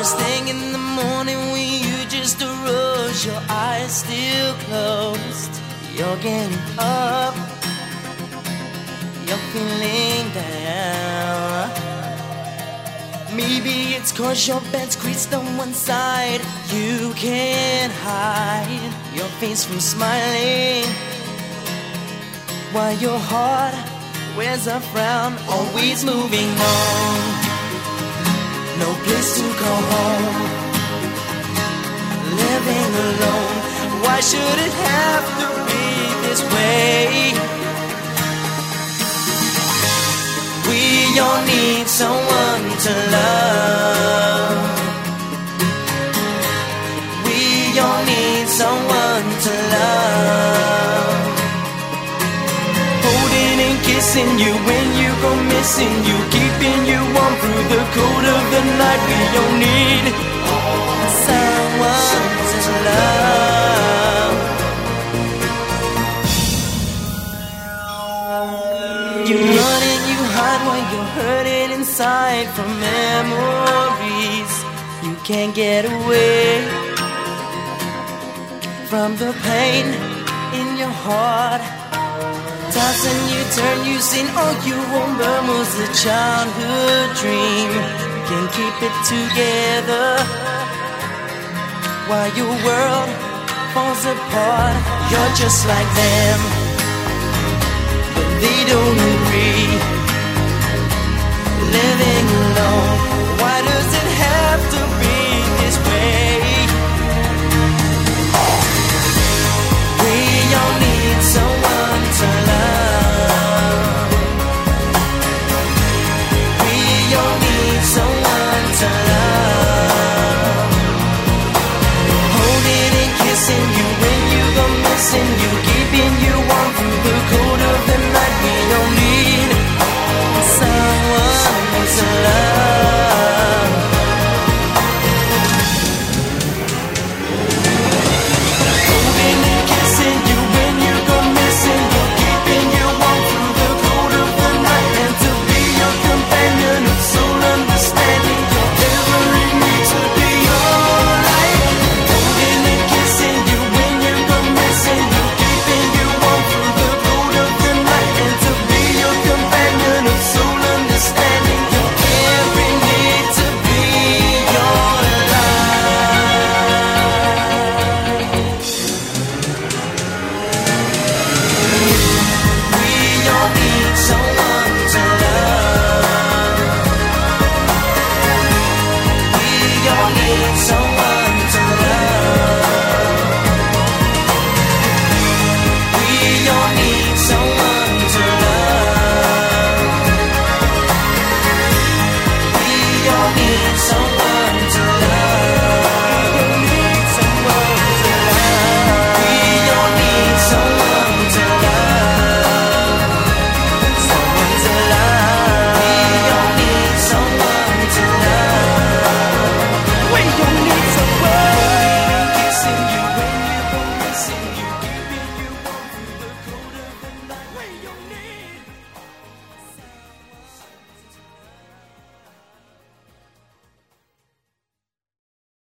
First thing in the morning when you just arose, your eyes still closed. You're getting up, you're feeling down. Maybe it's 'cause your bed squeezed on one side. You can't hide your face from smiling, while your heart wears a frown. Always moving on, no place to go home, living alone. Why should it have to be this way? We all need someone to love. We all need someone to love. Holding and kissing you when you go missing, you keeping you warm through the cold of the night. We all need someone to love. You run and you hide when you're hurting inside from memories. You can't get away from the pain in your heart. Toss and you turn, you seen all you remember was a childhood dream. Can't keep it together while your world falls apart. You're just like them, but they don't agree. Living alone, why does it have to be this way?